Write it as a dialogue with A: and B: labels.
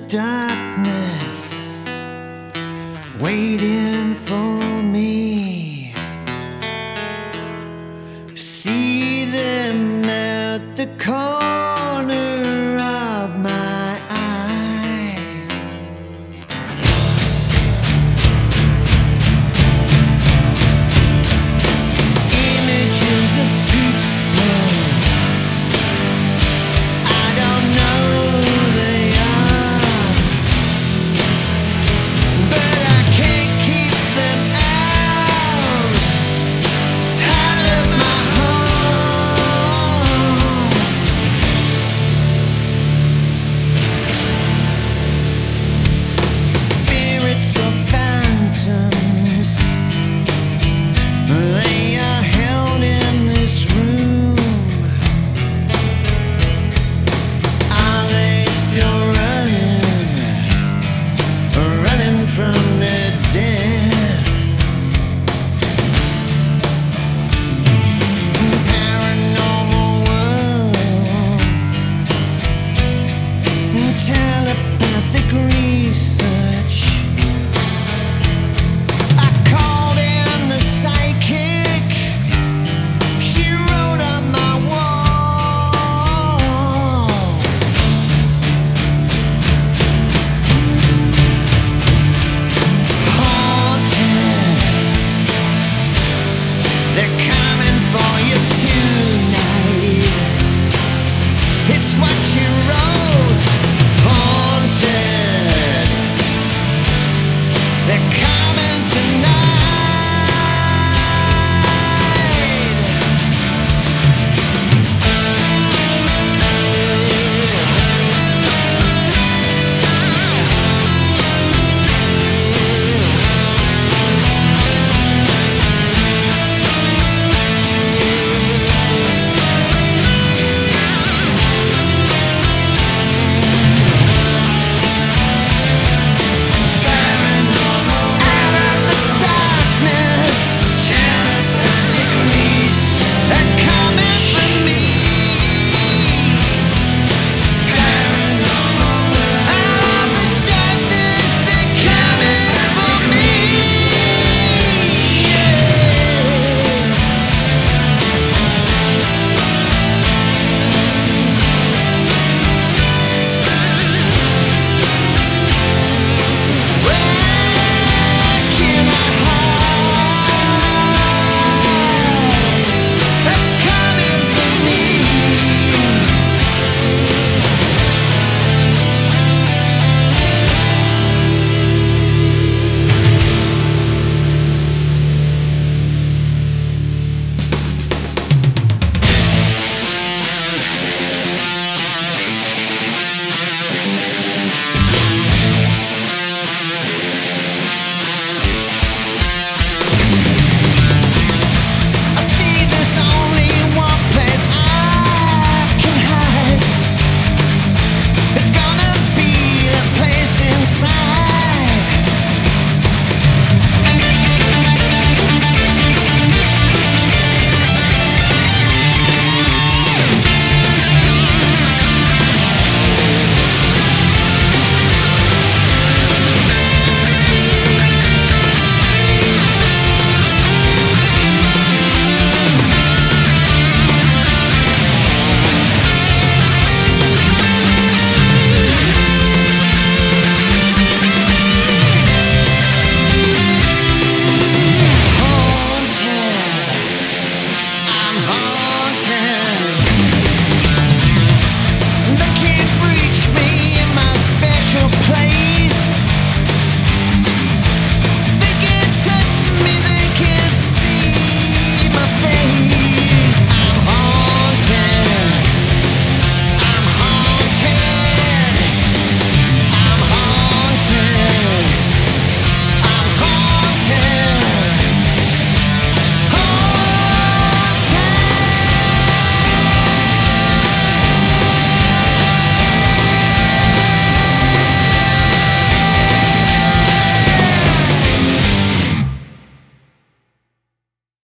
A: darkness waiting for me. See them at the corner of my eye. Images of people I don't know who they are, but I can't keep them out of my home. Spirits or phantoms, they are held in this room. Are they still running from their death? Paranormal world, telepathic research. I called in the psychic. She wrote on my wall. Haunted, they're